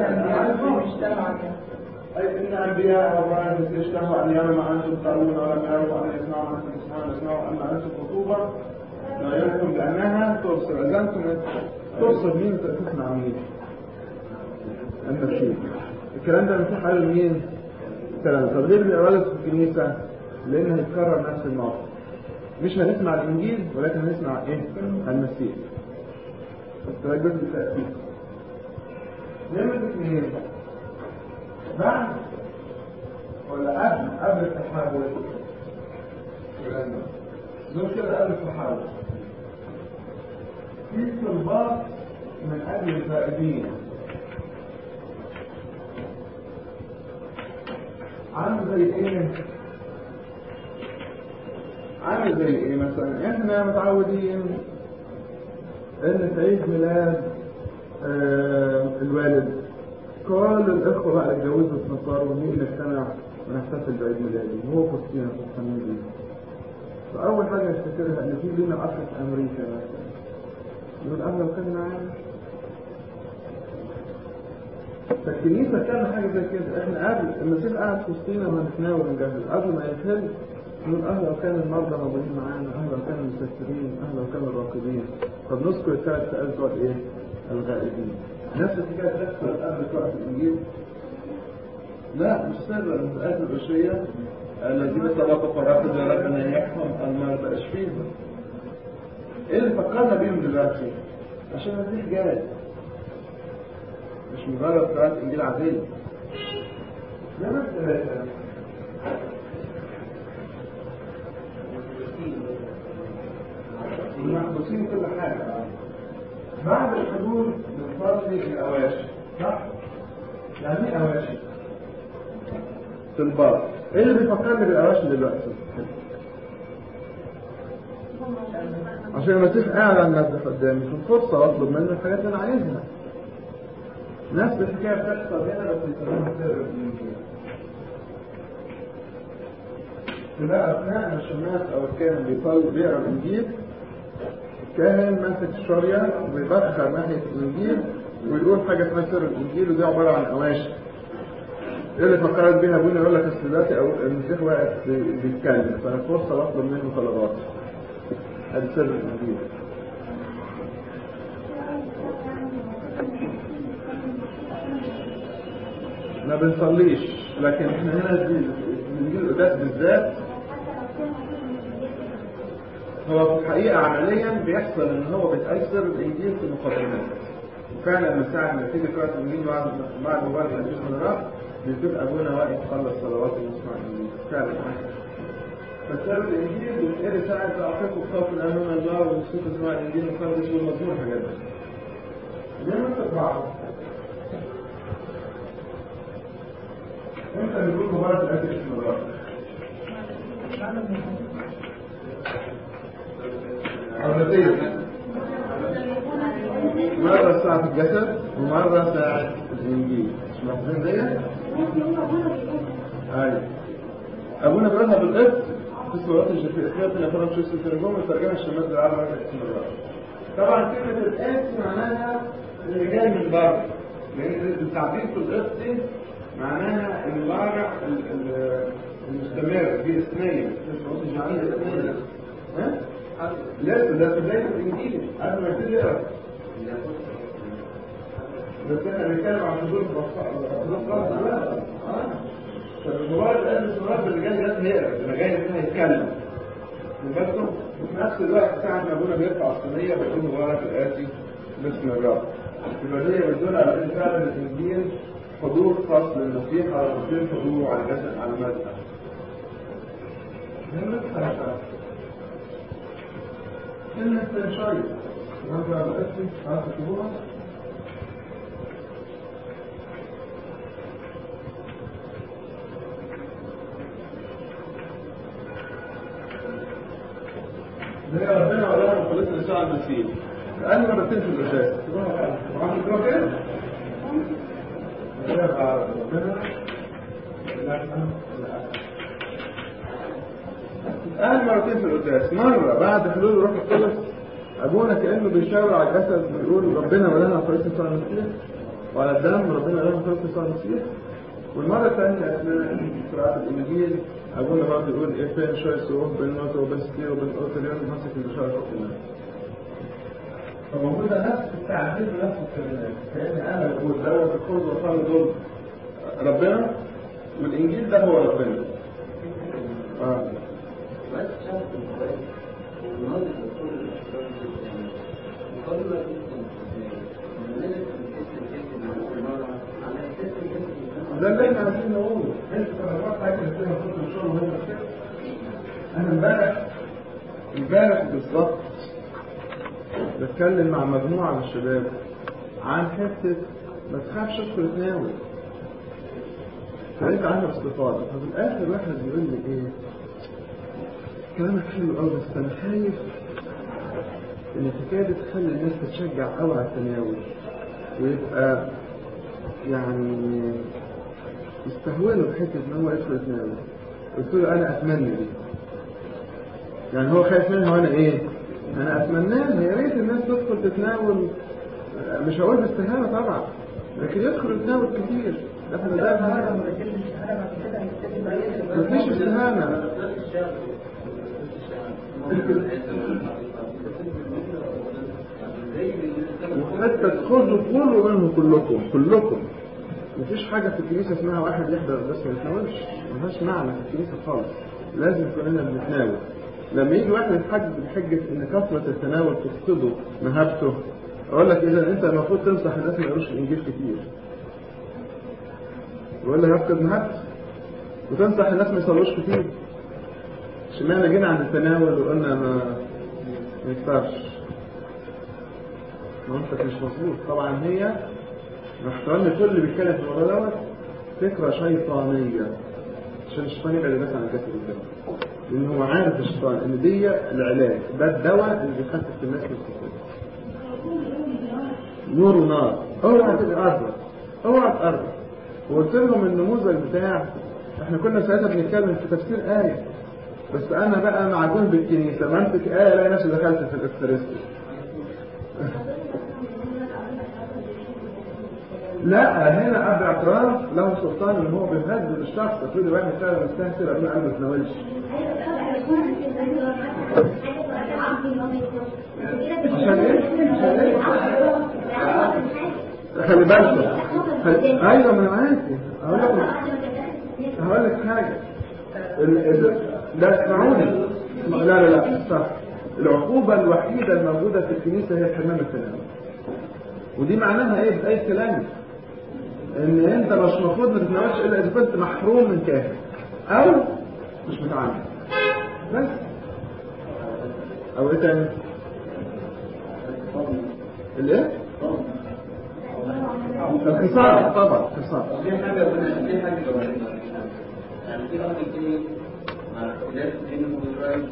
اي ان انبياء وابراهيم اشتهوا ان يروا ما انتم ترون ولم يروا ان يسمعوا ما انتم تسمعون يسمعوا اما انتم خطوبه لا يمكن لانها تبصر. اذا انتم تبصر مين تسمع مين؟ المسيح. الكلام ده المسيح قال مين؟ الكلام. طب ليه بيقولوا في الكنيسه؟ لان هيتكرر نفس الموقف. مش هنسمع الانجيل ولكن هنسمع ايه؟ المسيح. ده الجزء التأثير. نمرة 2 بعد ولا قبل التحول؟ نقول كده قبل التحول في طلبات من اجل الفائدين. عامل زي ايه؟ عامل زي ايه مثلا؟ احنا متعودين ان في عيد ميلاد الوالد كل الاخوه بقى اتجوزوا واتنصروا ونيجي نجتمع ونحتفل بعيد ميلادي وهو في وسطنا فرحانين بيه. فاول حاجه نفتكرها ان في لنا اخ في امريكا مثلا نقول اهلا وسهلا معانا. فالكنيسه كان حاجه زي كده. احنا قبل المسيح قاعد في وسطنا وهنتناول ونجهز قبل ما يحل نقول اهلا وكان المرضى موجودين معانا، اهلا وكان المسافرين، اهلا وكان الراقدين. طب نذكر الثلاث سؤال بتوع ايه؟ الغائبين. نفس الحكايه تحصل قبل قراءة الانجيل؟ لا مش سر الآيات البشرية الذين سبقوا فرقوا يا رب نيحهم المرضى اشفيهم. ايه اللي فكرنا بيهم دلوقتي؟ عشان المسيح جاي، مش مجرد قراءة انجيل عادية. ده مثل المحبوسين كل حاجة. بعد الحضور بنصلي الأواشي، صح؟ يعني ايه أواشي؟ في البار. ايه اللي بيفكرني بالأواشي دلوقتي؟ عشان المسيح قاعد على المسبح قدامي، في فرصة أطلب منه الحاجات اللي أنا عايزها. نفس الحكاية بتحصل هنا بس يسموها سر الإنجيل. تلاقي أثناء ما الشماس أو الكاهن بيقرأ الإنجيل، الكاهن ماسك الشريعة ويبخر ناحية الإنجيل ويقول حاجة اسمها سر الإنجيل، ودي عبارة عن أواشي. إيه اللي فكرت بيها أبونا؟ يقول لك أصل دلوقتي أو المسيح واقف بيتكلم، فأنا فرصة بطلب منه طلباتي. هذا سر الإنجيل. ما بنصليش، لكن احنا هنا بنجيل القداس بالذات. هو في الحقيقة عمليا بيحصل ان هو بيتأثر الانجيل في المقدمات. وفعلا من ساعة ما تيجي قراءة الانجيل بعد وارد الانجيل من الرب بيكون ابونا واقف خلص صلوات ويسمع الانجيل فعلا. فسر الانجيل بيتقري ساعة تعقيق الخوف الامام الله وصوت اسماع الانجيل المقدس والمزمور حاجات دي. ليه ما تتبعه؟ انت بتقول مبارك الاتي اسم الرب. مرة ساعة الجسد ومرة ساعة الإنجيل. مش مفهوم دي؟ أيوة. أبونا بيقولها بالقبط في صورات الجفرية في الأفراد شو الترجمة والترجمة الشمال بالعربي مرة اسم الرب. طبعا كلمة الآتي معناها اللي جاي من بره، لأن التعبير في القبط معناها المضارع المستمر، دي اسمية، صورات الجمعية اسمية. ها؟ لا بداية الإنجيل قبل ما يبتدي يقرأ. بس احنا بنتكلم عن حضور خاص دلوقتي. فالمبارك الآن اسم الرب اللي جاي لازم يقرأ، اللي جاي لازم يتكلم. وبرضه وفي نفس الوقت ساعة ما أبونا بيرفع الصينية بيقول مبارك الآتي باسم الرب. يبقى دي بتدل على إن فعلا الإنجيل حضور خاص للمسيح على غير حضوره على الجسد على المذبح. كلمة شوية نرجع لأسفل عارف تكتبوها؟ هي ربنا ولا خلص الإنسان على المسيح قال مرتين في الأساس عارف تكتبوها كده؟ ربنا قال مرتين في القداس. مرة بعد حلول الروح القدس أبونا كأنه بيشاور على الجسد ويقول ربنا ولنا خليقة يسوع المسيح، وعلى الدم ربنا ولنا خليقة يسوع المسيح. والمرة الثانية أثناء قراءة الإنجيل أبونا برضه يقول إيه فين شوية سوء بين نوته وبين ستير وبين أوتريون ماسك البشارة الحكومية. فموجودة نفس التعبير بنفس الكلمات، كأن أنا بقول دوت الخبز والخمر دول ربنا والإنجيل ده هو ربنا. بس شرط الكويس النهارده بتقول الأسرار الإسلامية مقارنة ده اللي احنا عايزين نقوله. انت قررت حاجه كده في الشغل وهي كده. انا امبارح بالظبط بتكلم مع مجموعه من الشباب عن حته ما تخافش ادخل تناول. فقلت عنها باستفاضه، ففي الاخر واحد بيقول لي ايه؟ كلامك حلو قوي بس انا خايف ان الحكايه دي تخلي الناس تتشجع قوي على التناول ويبقى يعني يستهونوا بحته ان هو يدخل يتناول. قلت له انا اتمنى دي، يعني هو خايف منها وانا ايه؟ انا اتمناها. يا ريت الناس تدخل تتناول، مش هقول باستهانه طبعا، لكن يدخل يتناول كتير. احنا ده مفيش استهانه. وحتى تخرجوا كله منه كلكم مفيش حاجة في الكنيسة اسمها واحد يحضر بس ما يتناولش، مفيش معنى في الكنيسة خالص. لازم كلنا بنتناول. لما يجي واحد يتحجج بحجة ان كثرة التناول تفقده مهابته، اقول لك اذا انت المفروض تنصح الناس ما يقروش الانجيل كتير، يقول له يفقد مهابته، وتنصح الناس ما يصلوش كتير. اشمعنى جينا عن التناول وقلنا ما ينفعش؟ منطق مش مظبوط. طبعا هي محتوى كل اللي بيتكلم في الموضوع دوت فكرة شيطانية عشان الشيطان يبعد الناس عن الجسد الدم، لأن هو عارف الشيطان إن دي العلاج، ده الدواء اللي بيخفف الناس من الخطوة. نور ونار، اوعى تقرب، اوعى تقرب. وقلت لهم النموذج بتاع احنا كنا ساعتها بنتكلم في تفسير آية، بس أنا بقى معجون بالكنيسة منطق آية لا نفسي دخلت في الإكسترستي. لا، هنا أب اعتراف له سلطان ان هو بيهدد الشخص. كل واحد فعلا مستهتر ربنا قال ما تناولش. عشان ايه؟ خلي بالك. ايوه ما انا معاكي. هقول لك حاجه. لا اسمعوني. لا صح. العقوبه الوحيده الموجوده في الكنيسه هي حرمان التناول. ودي معناها ايه بأي كلام؟ ان انت مش المفروض ما تتناولش الا اذا كنت محروم من كاهن او مش متعلم بس. او ايه تاني؟ الايه؟ الخسارة. طبعا خسارة. دي حاجة يعني في أمر كتير مع اختلاف بين المدرسين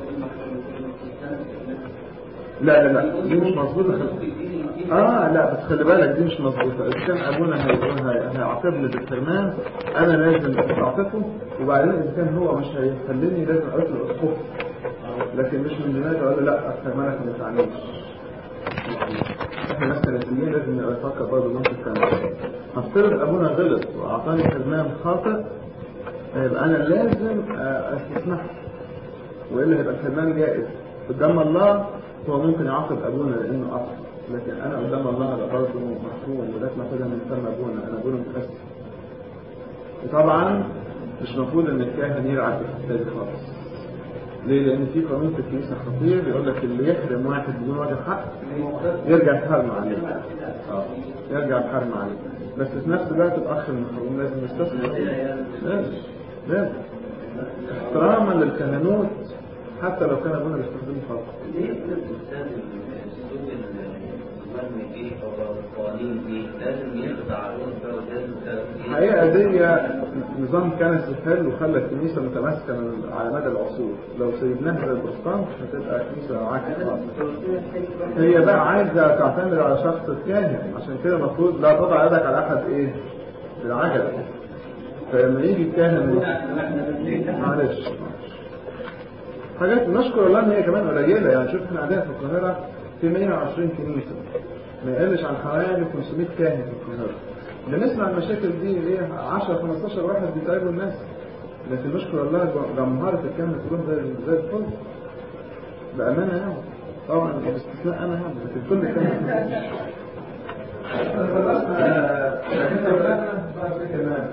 لا دي مش مظبوطة. لا بس خلي بالك دي مش مظبوطة. إذا كان أبونا هيعاقبني بالحرمان أنا لازم أعاقبه، وبعدين إذا كان هو مش هيخليني لازم أقول له أسقط، لكن مش من دماغي أقول له لا حرمانك ما تعملش. إحنا ناس كنسيين لازم نفكر برضه ممكن كمان. هفترض أبونا غلط وأعطاني حرمان خاطئ، يبقى أنا لازم أستسمح، وإلا هيبقى الحرمان جائز قدام الله. هو ممكن يعاقب أبونا لأنه أخطأ، لكن أنا قدام الله لا برضه محكوم، وده مفروض من فم أبونا. أنا أبونا متأسف. وطبعا مش مفروض إن الكاهن يلعب في الحتة دي خالص. ليه؟ لأن في قانون في الكنيسة خطير بيقول لك اللي يحرم واحد بدون وجه حق يرجع يتحرم عليه. يرجع يتحرم عليه. بس في نفس الوقت الأخ المحروم لازم يستسلم. لازم احتراما للكهنوت حتى لو كان أبونا بيستخدمه خطأ. ليه بتستخدم الأسلوب المهم فيه أو القوانين دي لازم يخضع الأسرة ولازم الحقيقة دي نظام كنسي حلو وخلى الكنيسة متماسكة على مدى العصور. لو سيبناها للبروتستانت هتبقى كنيسة عاكسة. هي بقى عايزة تعتمد على شخص الكاهن، عشان كده المفروض لا تضع يدك على أحد إيه؟ بالعجلة. فلما يجي الكاهن معلش حاجات نشكر الله ان هي كمان قليله. يعني شوف احنا عندنا في القاهره في 120 كنيسه، ما يقلش عن حوالي 500 كاهن في القاهره. بنسمع المشاكل دي ايه 10 15 واحد بيتعبوا الناس، لكن نشكر الله جمهره الكاهن تروح زي الفل بامانه يعني. طبعا باستثناء انا يعني، لكن كل كاهن خلصنا كمان.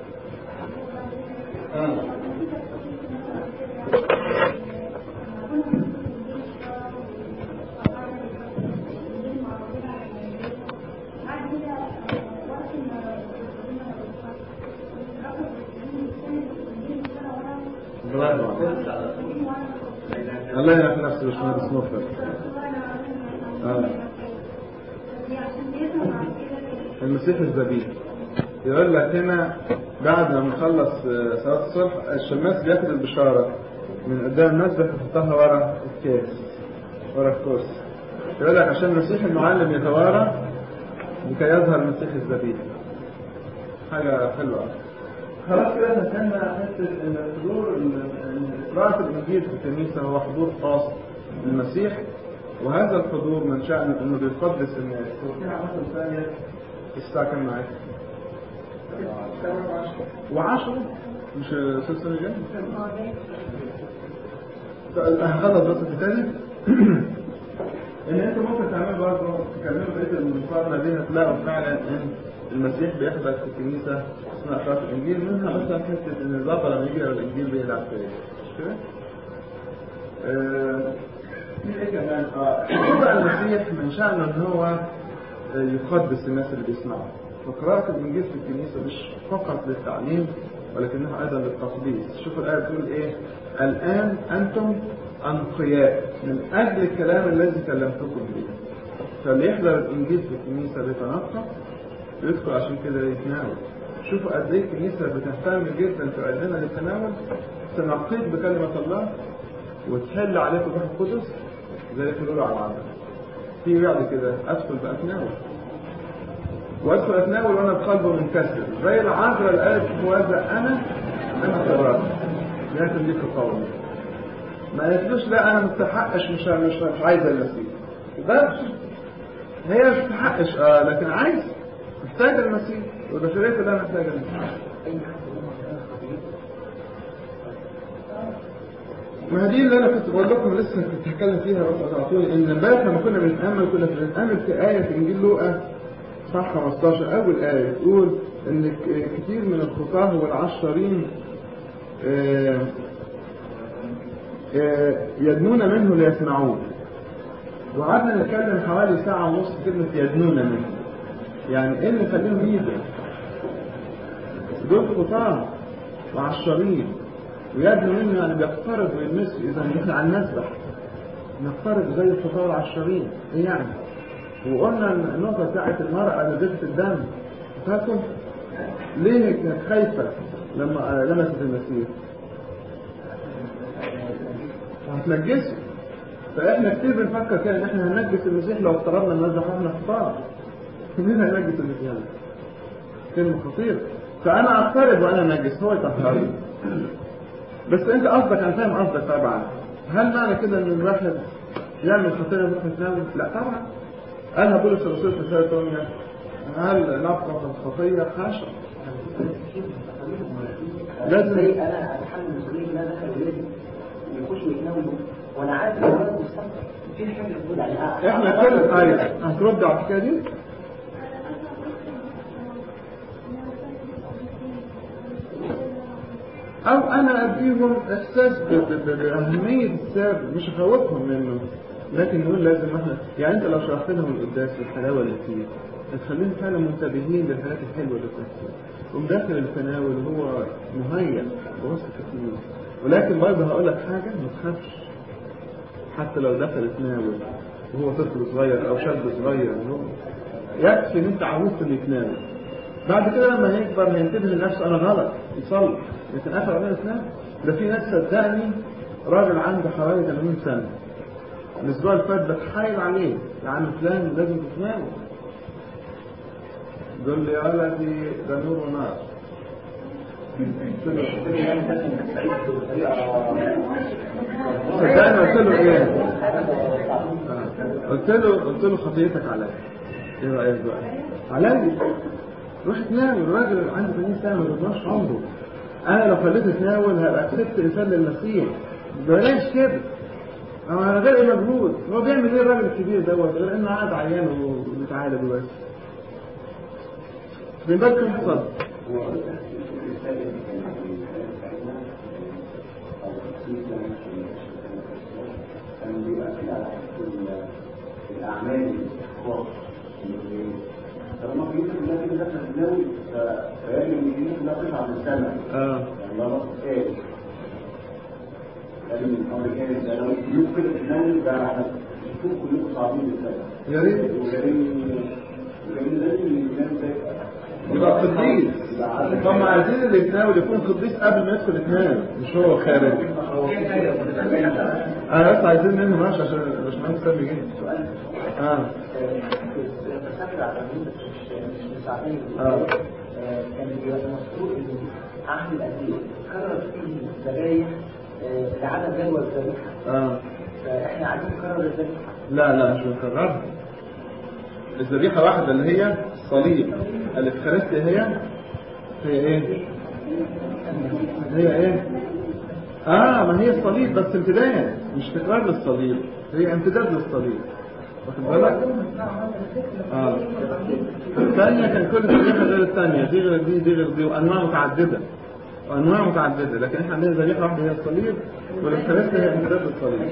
الله يرحم نفسه مش مهندس مفرد. المسيح الذبيح يقول لك هنا بعد ما نخلص صلاة الصبح الشماس بياخد البشارة من قدام المسبح يحطها ورا الكاس، ورا الكرسي. يقول لك عشان المسيح المعلم يتوارى لكي يظهر المسيح الذبيح. حاجة حلوة. خلاص كده فهمنا حته ان حضور قراءة الانجيل في الكنيسة هو حضور خاص للمسيح، وهذا الحضور من شأنه انه بيقدس الناس. وفيها مثل ثانية الساعة كام معاك؟ 10 مش سلسلة جاية؟ هخلص بس الثاني ان انتوا ممكن تعملوا برضه تكلموا بقية المقارنة دي، هتلاقوا فعلا ان المسيح بيحضر في الكنيسة أثناء قراءة الإنجيل، منها مثلا حتة إن البابا لما يجي يقرأ الإنجيل بيلعب فيه مش كده؟ في إيه كمان؟ بقى المسيح من شأنه إن هو يقدس الناس اللي بيسمعوا، فقراءة الإنجيل في الكنيسة مش فقط للتعليم ولكنها أيضا للتقديس. شوفوا الآية بتقول إيه؟ الآن أنتم أنقياء من أجل الكلام الذي كلمتكم به. فاللي يحضر الإنجيل في الكنيسة بيتنقى يدخل عشان كده يتناول. شوفوا قد إيه الكنيسة بتهتم جدا في عندنا للتناول، تنقيك بكلمة الله وتحل عليك الروح القدس زي في الأولى على العذراء. في بعد كده أدخل بقى أتناول، وأدخل أتناول وأنا بقلبه منكسر زي العذراء اللي قالت هوذا أنا قررت لا تملك قومي. ما قالتلوش لا أنا مستحقش مش عايزة المسيح، بس هي مش مستحقش لكن عايز محتاجة المسيح، وده شريط اللي أنا محتاجة المسيح. ما دي اللي أنا كنت بقول لكم لسه كنت هتكلم فيها بس أعطوني إن امبارح لما كنا بنتأمل في آية في إنجيل لوقا صح 15 أول آية تقول إن كتير من الخطاة والعشرين يدنون منه ليسمعوه. وقعدنا نتكلم حوالي ساعة ونص كلمة يدنون منه، يعني إيه اللي يخليهم يدوا؟ دول خطاة وعشرين ويدنوا منه يعني بيقترب ويلمسوا. إذا إحنا على المسبح نقترب زي الخطاة والعشرين إيه يعني؟ وقلنا النقطة بتاعت المرأة نزفت الدم فاكم؟ ليه كانت خايفة لما لمست المسيح؟ هتنجسه. فإحنا كتير بنفكر كده إن إحنا هننجس المسيح لو افترضنا النزح إحنا خطاة. مين هينجس المسيح؟ كلمة خطيرة. فأنا أقترب وأنا نجس هو يطهرني. بس أنت قصدك أنا فاهم قصدك طبعا. هل معنى كده إن الواحد يعمل خطيرة يروح يتناول؟ لا طبعا. قالها بولس الرسول في رسالة روميا هل نقف الخطية حاشا؟ لازم انا اتحمل المسؤوليه ان انا داخل ولادي يخشوا يتناولوا وانا عارف ان الولد مستمتع في حاجه تقول يعني احنا كل هترد على الحكايه دي؟ او انا اديهم احساس باهميه السر مش اخوفهم منه، لكن نقول لازم احنا يعني انت لو شرحت لهم القداس والحلاوه اللي فيه هتخليهم فعلا منتبهين للحاجات الحلوه اللي بتحصل. ومداخل التناول هو مهيأ بوسط كتير. ولكن برضه هقول لك حاجه ما تخافش حتى لو دخل يتناول وهو طفل صغير او شاب صغير يكفي ان انت عودته انه يتناول. بعد كده لما هيكبر هينتبه لنفسه انا غلط يصلي، لكن اخر عليه يتناول. ده في ناس صدقني راجل عنده حوالي 80 سنه الاسبوع اللي فات بتحايل عليه يا عم فلان لازم تتناول. قال لي يا ولدي ده نور ونار. صدقني قلت له ايه؟ قلت له خطيتك عليا. ايه رايك بقى؟ عليا روح تناول. الراجل عنده 80 سنه ما بيضمنش عمره. انا لو خليته يتناول هبقى كسبت انسان للمسيح. بلاش كده. انا غير ايه مجهود. هو بيعمل ايه الراجل الكبير دوت غير انه قاعد عيان وبيتعالج بس. من بالكم حصل الأعمال الخاصة طالما في كلها كده داخل تتناول فيجب ان دي كلها قطعة من السماء يعني لا نص كامل لازم الأمر كامل ده لو كلكم كده تتناول ده هتشوفوا كلكم صعبين بالسماء يا ريت وجميل لازم الإنسان ده يبقى قديس. هم عايزين اللي يتناول يكون قديس قبل ما يدخل يتناول مش هو خارج. انا بس عايزين منه ماشي عشان مش مهندس سامي جدا. سؤال بسافر على مش مساعدين كان بيبقى مسؤول ان عهد القديم قرر فيه ذبايح لعدم جدوى الذبيحه. فاحنا عايزين نكرر الذبيحه. لا مش بنكررها. الذبيحه واحده اللي هي الصليب. الافخارستيا هي ايه؟ هي ايه؟ ما هي الصليب بس امتداد مش تكرار للصليب، هي امتداد للصليب. واخد بالك؟ الثانية كان كل ذبيحة غير الثانية، دي غير دي غير دي، وأنواع متعددة، لكن احنا عندنا ذبيحة واحدة هي الصليب، والإفخارستيا هي امتداد الصليب.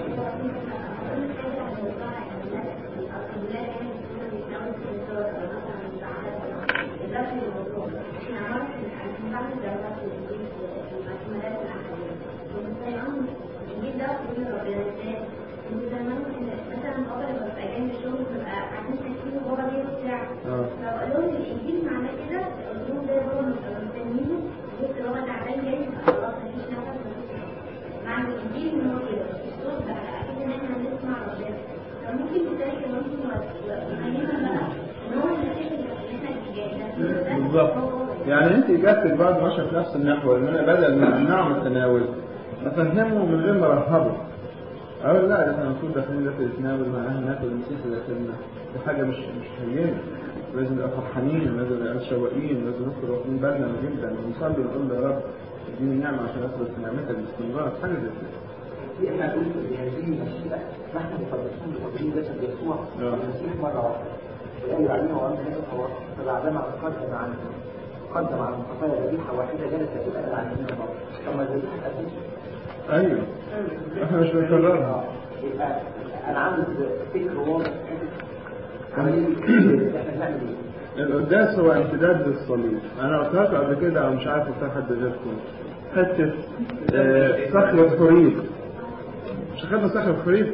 فقالوا لي الانجيل معناه كده اليوم ده هو مستنيينه بص هو تعبان جاي خلاص مفيش نفس معنى الانجيل ان هو كده الصوت ده اكيد ان احنا هنسمع ربنا فممكن بالتالي كمان نفهمها بقى ان هو النتيجه اللي احنا جاي بالظبط. يعني انت اجابتك بعد ما في نفس المحور ان انا بدل ما امنعه من التناول افهمه من غير ما ارهبه. اقول لا احنا المفروض داخلين داخل التناول معناها ناكل المسيح داخلنا، دي حاجه مش هينه، لازم نبقى فرحانين، لازم نبقى شواقين، لازم نذكر واخدين بالنا جدا ونصلي ونقول له يا رب اديني نعمه عشان اثبت في نعمتك باستمرار، حاجه زي كده. احنا بنقول هذه المشيئه نحن مقدسين بتقديم جسد يسوع المسيح مره واحده وقال عليه وانت هو فبعدما قدم عن الخطايا ذبيحه واحده جلس الى العالمين الله. طب ما الذبيحه قدمت ايوه احنا مش بنكررها. يبقى انا عاوز فكر واضح عمليه احنا بنعمل ايه؟ القداس هو امتداد للصليب. انا قلتها قبل كده او مش عارف قلتها حد غيركم، حته صخر الخريف. مش اخدنا صخر الخريف؟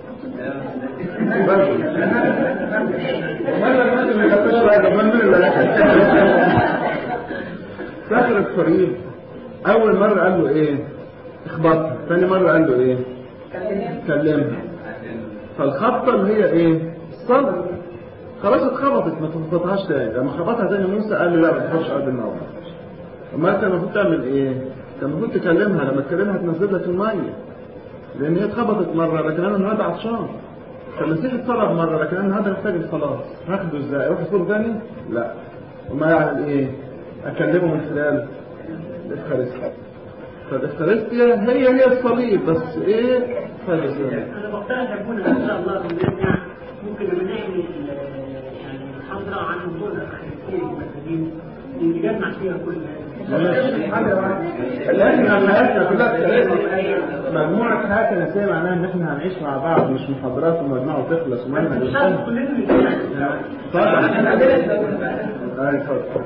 صخر الخريف اول مره قال له ايه؟ اخبطها. ثاني مره قال له ايه؟ كلمها. فالخبطه اللي هي ايه؟ الصلب. خلاص اتخبطت ما تخبطهاش تاني. لما خبطها تاني موسى قال له لا ما تخش ارض النار. امال كان المفروض تعمل ايه؟ كان المفروض تكلمها. لما تكلمها تنزل لك الميه، لان هي اتخبطت مره لكن انا النهارده عطشان. فالمسيح اتصلب مره لكن انا النهارده محتاج الخلاص. هاخده ازاي؟ اروح اصلبه تاني؟ لا. امال اعمل ايه؟ اكلمه من خلال الافخارستيا. فالافخارستيا هي الصليب بس ايه؟ انا بقترح ابونا ان شاء الله ممكن لما نعمل يعني محاضره عن موضوع الافخارستيا المساجين نجمع فيها كل لكن حياتنا كلها مجموعة حياة كنسية معناها ان احنا هنعيش مع بعض، مش محاضرات ومجموعة وتخلص ومالنا بالشهر. طبعا. اتفضل.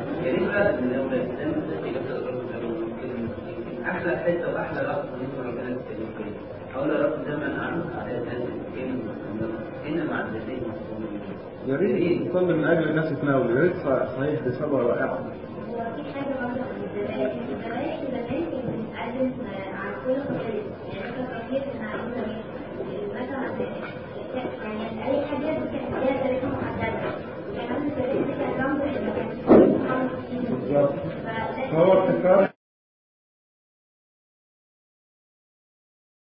احلى حته واحلى رقم ممكن ربنا يستجيب فيه. اقول يا رب زي ما انا عارف على الناس هنا مع الذين يا ريت نصلي من اجل الناس يتناولوا. يا ريت صحيح دي صبغه رائعه. هو في حاجه برضه عن الذبائح زمان كانت بتتقدم عن كل خطيه، يعني مثلا خطيه احنا عايزين مثلا يعني اي حاجه كانت ليها تاريخ محدده، وكمان التاريخ كان رمز ان كان بالظبط. فهو ابتكار